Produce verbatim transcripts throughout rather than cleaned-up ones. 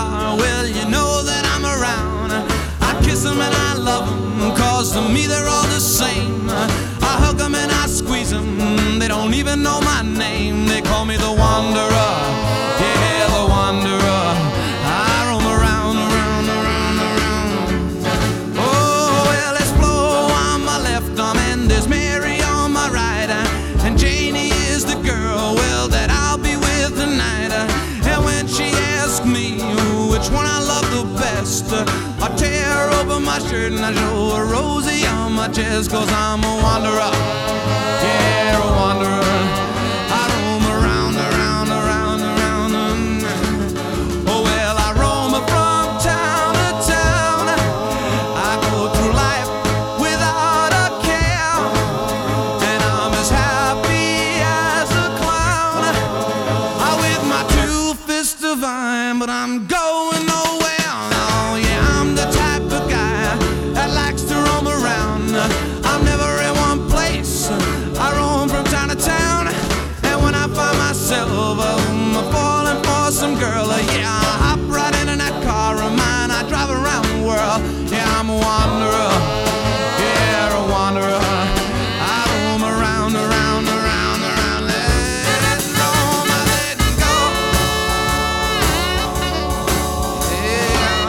are, well, you know that I'm around. I kiss them and I love them, cause to me they're all the same. I hug them and I squeeze them, they don't even know my name. They call me the Wanderer, yeah, the Wanderer. I roam around, around, around, around. Oh, well, there's Flo on my left arm and there's Mary on my right, and Janie is the girl, well, that I'll be with tonight. And when she asks me which one I love the best, I tear open my shirt and I show her Rosie on my chest, cause I'm a wanderer, yeah, a wanderer. I roam around, around, around, around. Oh, well, I roam from town to town. I go through life without a care, and I'm as happy as a clown. I with my two fists divine, but I'm going nowhere. Oh, yeah, I'm the type of guy that likes to roam around. I'm never in one place, I roam from town to town. And when I find myself um, falling for some girl, uh, yeah, I hop right into that car of mine. I drive around the world, yeah, I'm a wanderer, yeah, a wanderer. I roam around, around, around, around. Let it roam, I let it go. Yeah.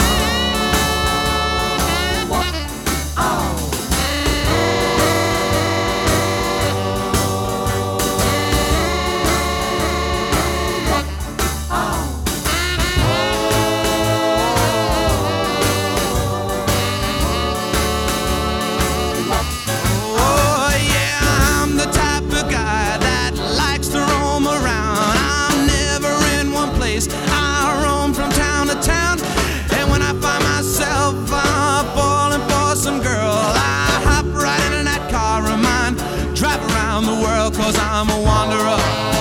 Oh, yeah, I'm the type of guy that likes to roam around. I'm never in one place, I roam from town to town. And when I find myself uh, falling for some girl, I hop right into that car of mine, drive around the world, cause I'm a wanderer.